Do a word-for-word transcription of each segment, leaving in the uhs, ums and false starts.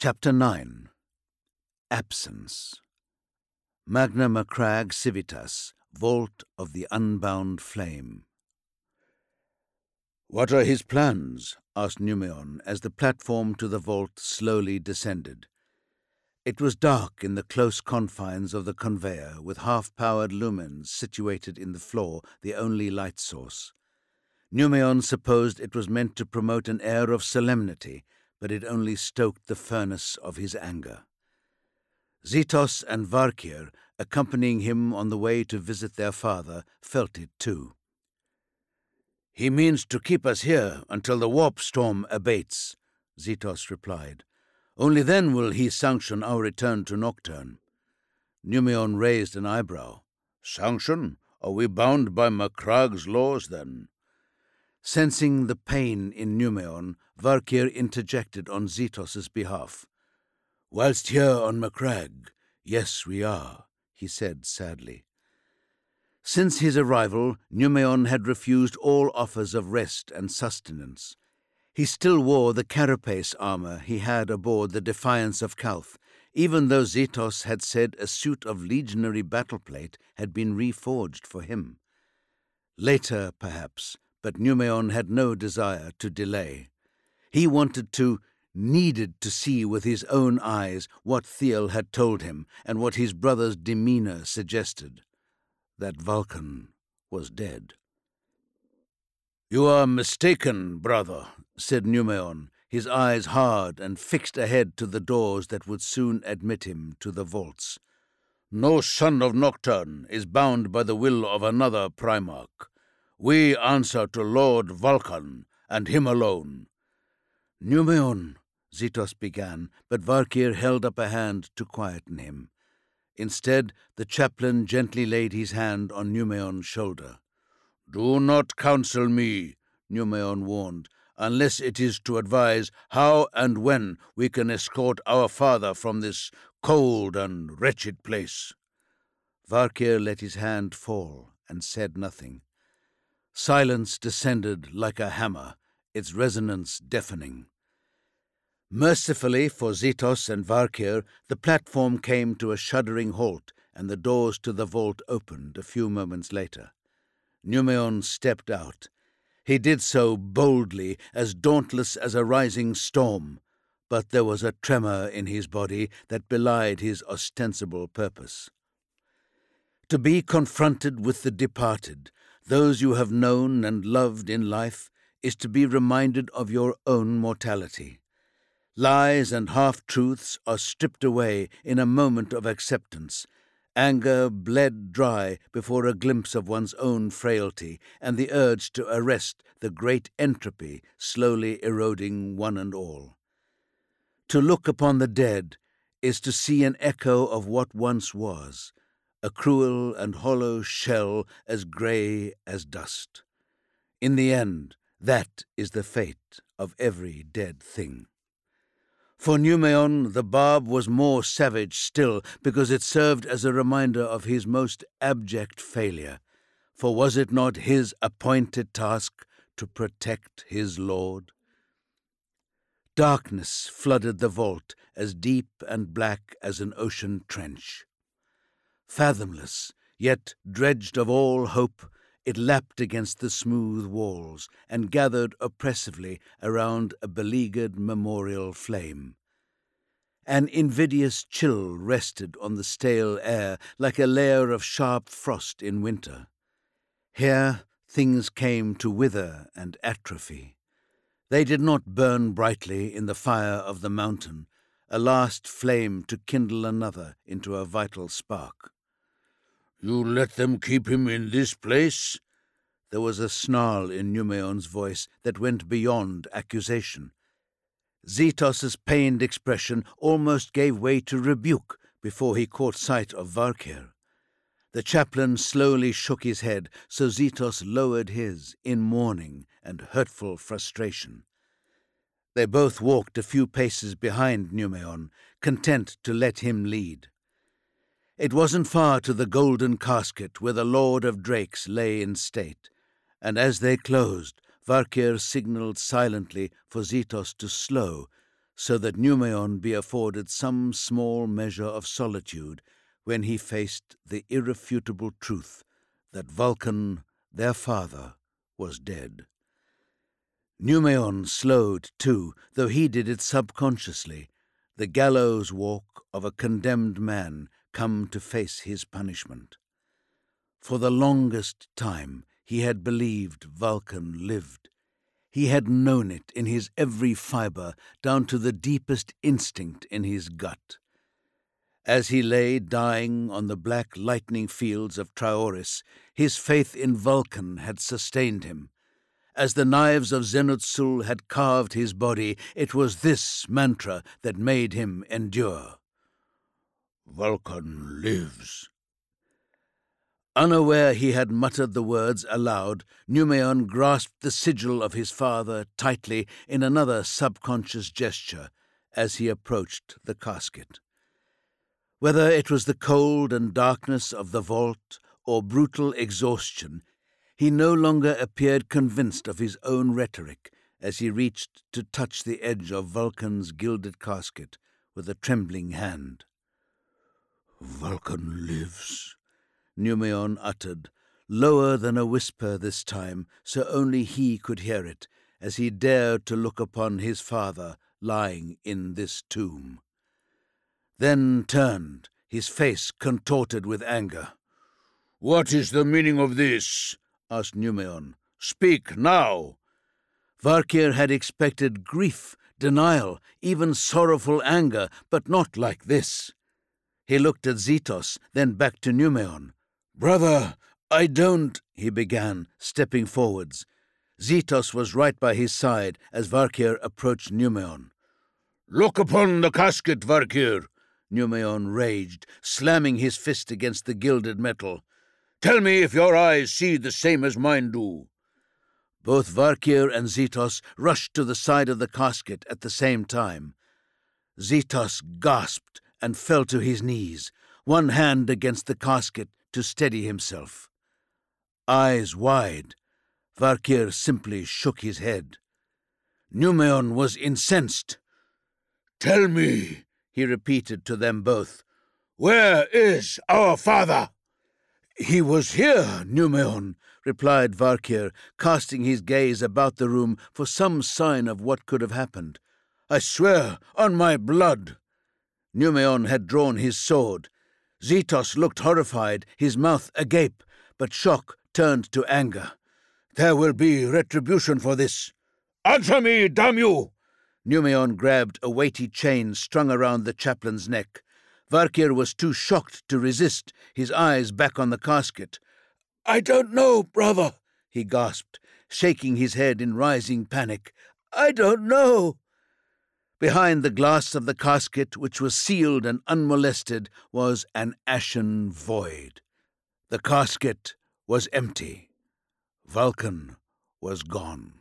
Chapter nine. Absence. Magna Macragge Civitas, Vault of the Unbound Flame. "What are his plans?" asked Numeon as the platform to the vault slowly descended. It was dark in the close confines of the conveyor, with half-powered lumens situated in the floor, the only light source. Numeon supposed it was meant to promote an air of solemnity, but it only stoked the furnace of his anger. Zetos and Varkir, accompanying him on the way to visit their father, felt it too. "He means to keep us here until the warp storm abates," Zetos replied. "Only then will he sanction our return to Nocturne." Numeon raised an eyebrow. "Sanction? Are we bound by Macragge's laws, then?" Sensing the pain in Numeon, Varkir interjected on Zetos's behalf. "Whilst here on Macragge, yes, we are," he said sadly. Since his arrival, Numeon had refused all offers of rest and sustenance. He still wore the carapace armor he had aboard the Defiance of Calth, even though Zetos had said a suit of legionary battleplate had been reforged for him. Later, perhaps, but Numeon had no desire to delay. He wanted to, needed to see with his own eyes what Thiel had told him and what his brother's demeanor suggested, that Vulcan was dead. "You are mistaken, brother," said Numeon, his eyes hard and fixed ahead to the doors that would soon admit him to the vaults. "No son of Nocturne is bound by the will of another Primarch. We answer to Lord Vulcan, and him alone." "Numeon," Zetos began, but Varkir held up a hand to quieten him. Instead, the chaplain gently laid his hand on Numeon's shoulder. "Do not counsel me," Numeon warned, "unless it is to advise how and when we can escort our father from this cold and wretched place." Varkir let his hand fall and said nothing. Silence descended like a hammer, its resonance deafening. Mercifully for Zetos and Varkir, the platform came to a shuddering halt, and the doors to the vault opened a few moments later. Numeon stepped out. He did so boldly, as dauntless as a rising storm, but there was a tremor in his body that belied his ostensible purpose. To be confronted with the departed, those you have known and loved in life, is to be reminded of your own mortality. Lies and half-truths are stripped away in a moment of acceptance. Anger bled dry before a glimpse of one's own frailty and the urge to arrest the great entropy slowly eroding one and all. To look upon the dead is to see an echo of what once was, a cruel and hollow shell as grey as dust. In the end, that is the fate of every dead thing. For Numeon, the barb was more savage still because it served as a reminder of his most abject failure. For was it not his appointed task to protect his lord? Darkness flooded the vault, as deep and black as an ocean trench. Fathomless, yet dredged of all hope, it lapped against the smooth walls and gathered oppressively around a beleaguered memorial flame. An invidious chill rested on the stale air like a layer of sharp frost in winter. Here things came to wither and atrophy. They did not burn brightly in the fire of the mountain, a last flame to kindle another into a vital spark. "You let them keep him in this place?" There was a snarl in Numeon's voice that went beyond accusation. Zetos's pained expression almost gave way to rebuke before he caught sight of Varkir. The chaplain slowly shook his head, so Zetos lowered his in mourning and hurtful frustration. They both walked a few paces behind Numeon, content to let him lead. It wasn't far to the golden casket where the Lord of Drakes lay in state, and as they closed, Varkir signalled silently for Zetos to slow, so that Numeon be afforded some small measure of solitude when he faced the irrefutable truth that Vulcan, their father, was dead. Numeon slowed, too, though he did it subconsciously, the gallows walk of a condemned man come to face his punishment. For the longest time he had believed Vulcan lived. He had known it in his every fibre, down to the deepest instinct in his gut. As he lay dying on the black lightning fields of Traoris, his faith in Vulcan had sustained him. As the knives of Zenutsul had carved his body, it was this mantra that made him endure. Vulcan lives. Unaware he had muttered the words aloud, Numeon grasped the sigil of his father tightly in another subconscious gesture as he approached the casket. Whether it was the cold and darkness of the vault or brutal exhaustion, he no longer appeared convinced of his own rhetoric as he reached to touch the edge of Vulcan's gilded casket with a trembling hand. Vulcan lives, Numeon uttered, lower than a whisper this time, so only he could hear it, as he dared to look upon his father lying in this tomb. Then turned, his face contorted with anger. "What is the meaning of this?" asked Numeon. "Speak now!" Varkir had expected grief, denial, even sorrowful anger, but not like this. He looked at Zetos, then back to Numeon. "Brother, I don't," he began, stepping forwards. Zetos was right by his side as Varkir approached Numeon. "Look upon the casket, Varkir!" Numeon raged, slamming his fist against the gilded metal. "Tell me if your eyes see the same as mine do." Both Varkir and Zetos rushed to the side of the casket at the same time. Zetos gasped and fell to his knees, one hand against the casket to steady himself. Eyes wide, Varkir simply shook his head. Numeon was incensed. "Tell me," he repeated to them both, "where is our father?" "He was here, Numeon," replied Varkir, casting his gaze about the room for some sign of what could have happened. "I swear on my blood." Numeon had drawn his sword. Zetos looked horrified, his mouth agape, but shock turned to anger. "There will be retribution for this." "Answer me, damn you!" Numeon grabbed a weighty chain strung around the chaplain's neck. Varkir was too shocked to resist, his eyes back on the casket. "I don't know, brother," he gasped, shaking his head in rising panic. "I don't know." Behind the glass of the casket, which was sealed and unmolested, was an ashen void. The casket was empty. Vulcan was gone.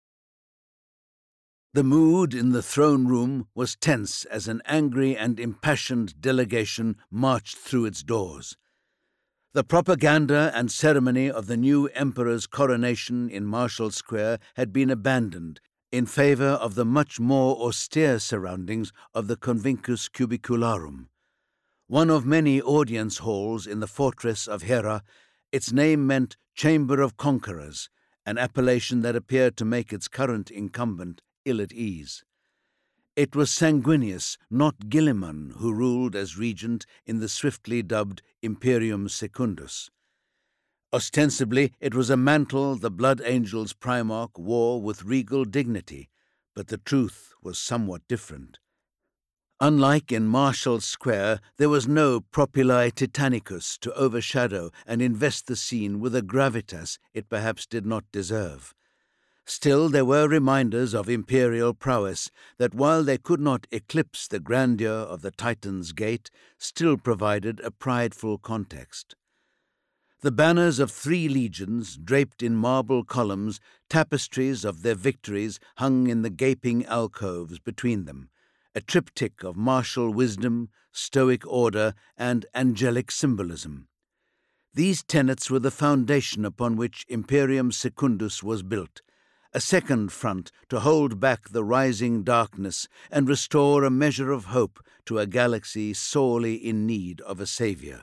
The mood in the throne room was tense as an angry and impassioned delegation marched through its doors. The propaganda and ceremony of the new emperor's coronation in Marshal Square had been abandoned in favor of the much more austere surroundings of the Convincus Cubicularum. One of many audience halls in the fortress of Hera, its name meant Chamber of Conquerors, an appellation that appeared to make its current incumbent ill at ease. It was Sanguinius, not Gilliman, who ruled as regent in the swiftly dubbed Imperium Secundus. Ostensibly, it was a mantle the Blood Angels Primarch wore with regal dignity, but the truth was somewhat different. Unlike in Marshal Square, there was no Propylae Titanicus to overshadow and invest the scene with a gravitas it perhaps did not deserve. Still, there were reminders of imperial prowess that, while they could not eclipse the grandeur of the Titan's Gate, still provided a prideful context. The banners of three legions, draped in marble columns, tapestries of their victories hung in the gaping alcoves between them, a triptych of martial wisdom, stoic order, and angelic symbolism. These tenets were the foundation upon which Imperium Secundus was built, a second front to hold back the rising darkness and restore a measure of hope to a galaxy sorely in need of a savior.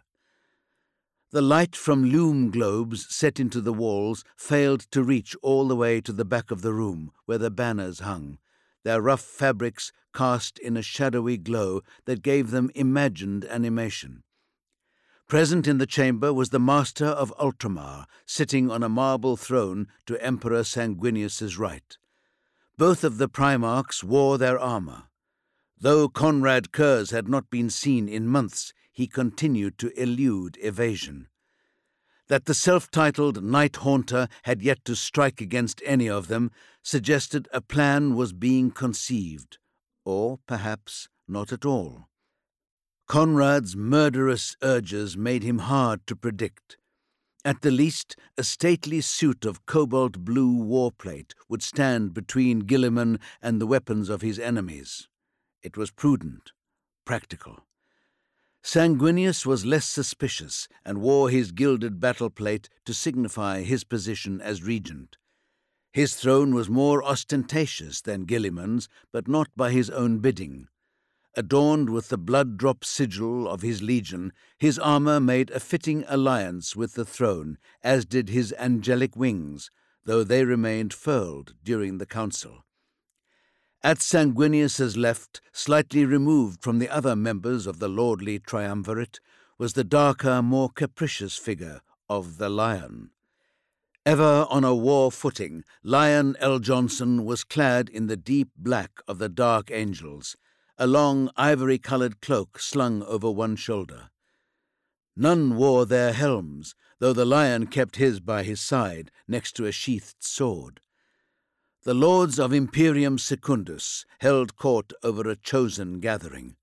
The light from lume globes set into the walls failed to reach all the way to the back of the room where the banners hung, their rough fabrics cast in a shadowy glow that gave them imagined animation. Present in the chamber was the Master of Ultramar, sitting on a marble throne to Emperor Sanguinius's right. Both of the Primarchs wore their armor. Though Conrad Kurz had not been seen in months, he continued to elude evasion. That the self-titled Night Haunter had yet to strike against any of them suggested a plan was being conceived, or perhaps not at all. Conrad's murderous urges made him hard to predict. At the least, a stately suit of cobalt-blue warplate would stand between Guilliman and the weapons of his enemies. It was prudent, practical. Sanguinius was less suspicious and wore his gilded battle plate to signify his position as regent. His throne was more ostentatious than Guilliman's, but not by his own bidding. Adorned with the blood-drop sigil of his legion, his armor made a fitting alliance with the throne, as did his angelic wings, though they remained furled during the council. At Sanguinius's left, slightly removed from the other members of the lordly triumvirate, was the darker, more capricious figure of the Lion. Ever on a war footing, Lion L. Johnson was clad in the deep black of the Dark Angels, a long ivory-coloured cloak slung over one shoulder. None wore their helms, though the Lion kept his by his side, next to a sheathed sword. The Lords of Imperium Secundus held court over a chosen gathering.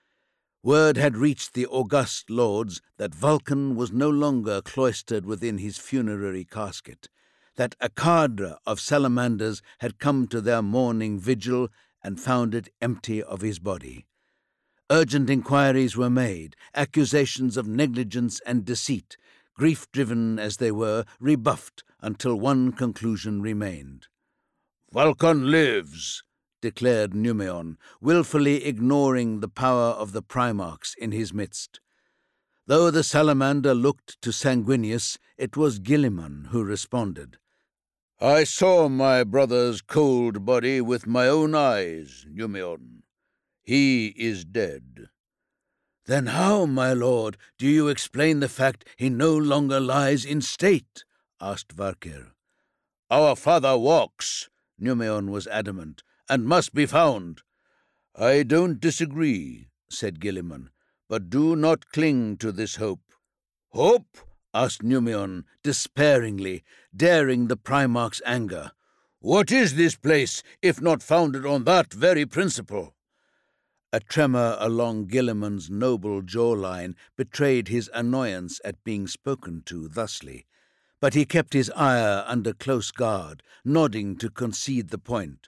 Word had reached the august lords that Vulcan was no longer cloistered within his funerary casket, that a cadre of salamanders had come to their morning vigil and found it empty of his body. Urgent inquiries were made, accusations of negligence and deceit, grief-driven as they were, rebuffed until one conclusion remained. "Vulcan lives," declared Numeon, wilfully ignoring the power of the Primarchs in his midst. Though the salamander looked to Sanguinius, it was Guilliman who responded. "I saw my brother's cold body with my own eyes, Numeon. He is dead." "Then how, my lord, do you explain the fact he no longer lies in state?" asked Varkir. "Our father walks," Numeon was adamant, "and must be found." "I don't disagree," said Guilliman, "but do not cling to this hope." "Hope?" asked Numeon, despairingly, daring the Primarch's anger. "What is this place, if not founded on that very principle?" A tremor along Guilliman's noble jawline betrayed his annoyance at being spoken to thusly, but he kept his ire under close guard, nodding to concede the point.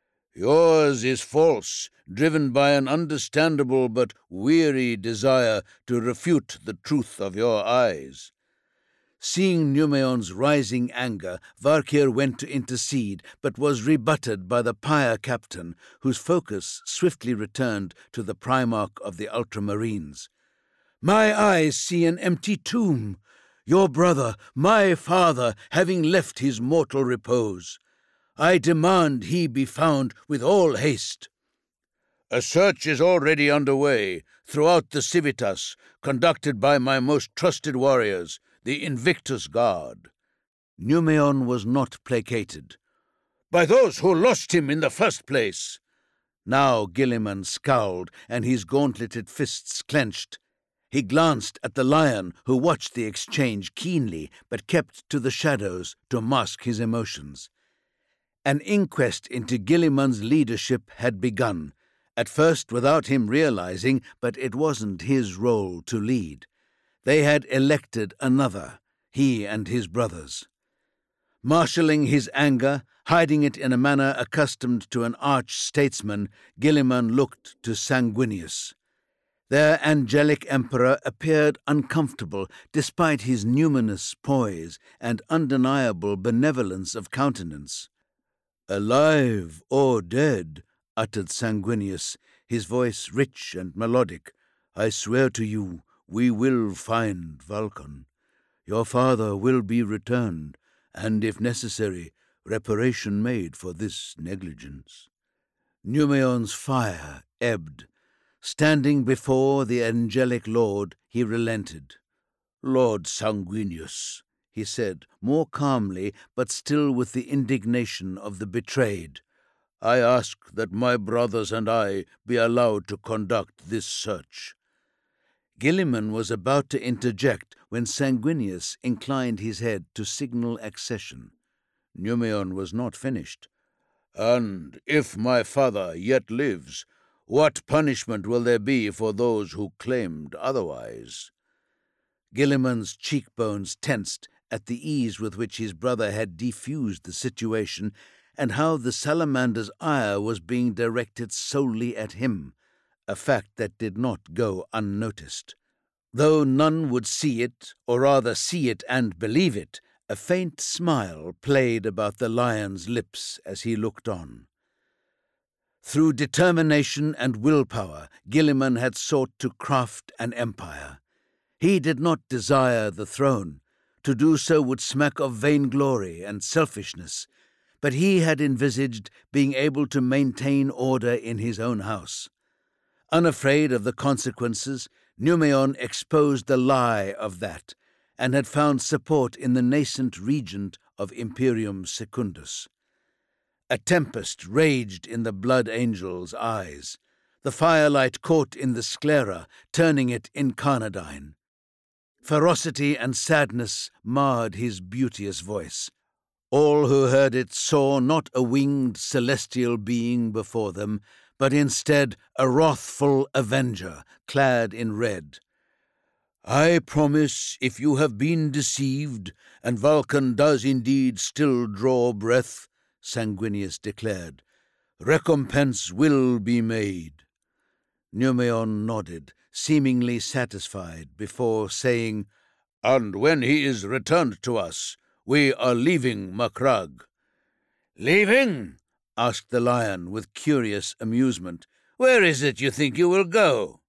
"Yours is false, driven by an understandable but weary desire to refute the truth of your eyes." Seeing Numeon's rising anger, Varkir went to intercede, but was rebutted by the pyre captain, whose focus swiftly returned to the Primarch of the Ultramarines. "My eyes see an empty tomb. Your brother, my father, having left his mortal repose. I demand he be found with all haste." "A search is already underway throughout the Civitas, conducted by my most trusted warriors, the Invictus Guard." Numeon was not placated. "By those who lost him in the first place." Now Guilliman scowled, and his gauntleted fists clenched. He glanced at the Lion, who watched the exchange keenly, but kept to the shadows to mask his emotions. An inquest into Guilliman's leadership had begun, at first without him realizing, but it wasn't his role to lead. They had elected another, he and his brothers. Marshalling his anger, hiding it in a manner accustomed to an arch-statesman, Guilliman looked to Sanguinius. Their angelic emperor appeared uncomfortable despite his numinous poise and undeniable benevolence of countenance. "Alive or dead," uttered Sanguinius, his voice rich and melodic, "I swear to you, we will find Vulcan. Your father will be returned, and, if necessary, reparation made for this negligence." Numeon's fire ebbed. Standing before the angelic lord, he relented. "Lord Sanguinius," he said, more calmly, but still with the indignation of the betrayed, "I ask that my brothers and I be allowed to conduct this search." Gilliman was about to interject when Sanguinius inclined his head to signal accession. Numeon was not finished. "And if my father yet lives, what punishment will there be for those who claimed otherwise?" Gilliman's cheekbones tensed at the ease with which his brother had defused the situation, and how the salamander's ire was being directed solely at him, a fact that did not go unnoticed. Though none would see it, or rather see it and believe it, a faint smile played about the lion's lips as he looked on. Through determination and willpower, Gilliman had sought to craft an empire. He did not desire the throne. To do so would smack of vainglory and selfishness, but he had envisaged being able to maintain order in his own house. Unafraid of the consequences, Numeon exposed the lie of that, and had found support in the nascent regent of Imperium Secundus. A tempest raged in the Blood Angel's eyes. The firelight caught in the sclera, turning it incarnadine. Ferocity and sadness marred his beauteous voice. All who heard it saw not a winged celestial being before them, but instead a wrathful avenger, clad in red. "I promise, if you have been deceived, and Vulcan does indeed still draw breath," Sanguinius declared, "recompense will be made." Numeon nodded, seemingly satisfied, before saying, "And when he is returned to us, we are leaving Macragge." "Leaving?" asked the lion with curious amusement. "Where is it you think you will go?"